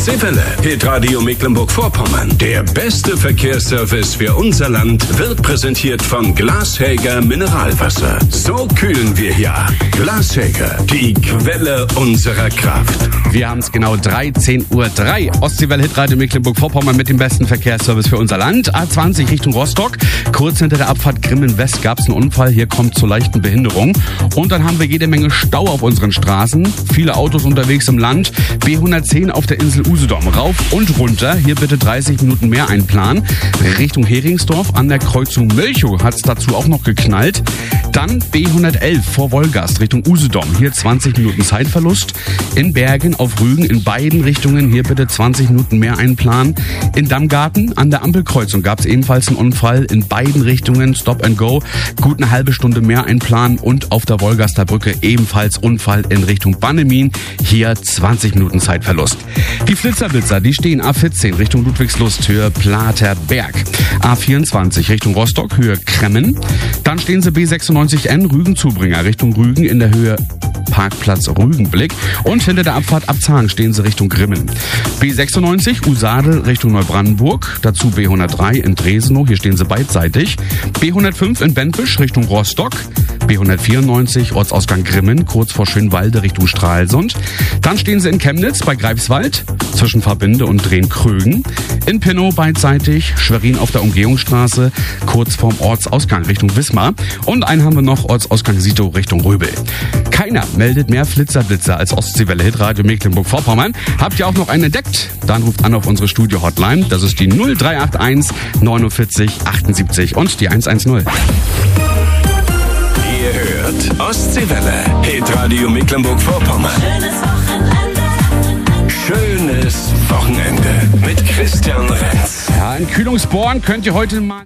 Ostseewelle, Hitradio Mecklenburg-Vorpommern. Der beste Verkehrsservice für unser Land wird präsentiert von Glashäger Mineralwasser. So kühlen wir hier ab. Glashäger, die Quelle unserer Kraft. Wir haben es genau 13:03 Uhr. Ostseewelle, Hitradio Mecklenburg-Vorpommern mit dem besten Verkehrsservice für unser Land. A20 Richtung Rostock. Kurz hinter der Abfahrt Grimmen West gab es einen Unfall. Hier kommt zur leichten Behinderung. Und dann haben wir jede Menge Stau auf unseren Straßen. Viele Autos unterwegs im Land. B110 auf der Insel Usedom. Rauf und runter. Hier bitte 30 Minuten mehr einplanen. Richtung Heringsdorf an der Kreuzung Mölchow hat es dazu auch noch geknallt. Dann B111 vor Wolgast Richtung Usedom. Hier 20 Minuten Zeitverlust. In Bergen auf Rügen in beiden Richtungen. Hier bitte 20 Minuten mehr einplanen. In Dammgarten an der Ampelkreuzung gab es ebenfalls einen Unfall. In beiden Richtungen Stop and Go. Gut eine halbe Stunde mehr einplanen. Und auf der Wolgaster Brücke ebenfalls Unfall in Richtung Bannemin. Hier 20 Minuten Zeitverlust. Die Flitzerblitzer, die stehen A14 Richtung Ludwigslust, Höhe Platerberg. A24 Richtung Rostock, Höhe Kremmen. Dann stehen sie B96N Rügen-Zubringer Richtung Rügen in der Höhe Parkplatz Rügenblick. Und hinter der Abfahrt Abzahn stehen sie Richtung Grimmen. B96 Usadel Richtung Neubrandenburg. Dazu B103 in Dresenow. Hier stehen sie beidseitig. B105 in Bentwisch Richtung Rostock. B194 Ortsausgang Grimmen, kurz vor Schönwalde Richtung Stralsund. Dann stehen sie in Chemnitz bei Greifswald, zwischen Verbinde und Drehn-Krögen. In Pinnow beidseitig, Schwerin auf der Umgehungsstraße, kurz vorm Ortsausgang Richtung Wismar. Und einen haben wir noch, Ortsausgang Sito Richtung Röbel. Keiner meldet mehr Flitzerblitzer als Ostseewelle Hitradio Mecklenburg-Vorpommern. Habt ihr auch noch einen entdeckt? Dann ruft an auf unsere Studio-Hotline. Das ist die 0381 49 78 und die 110. Ostseewelle, Hitradio Mecklenburg-Vorpommern. Schönes Wochenende mit Christian Renz. Ja, in Kühlungsborn könnt ihr heute mal...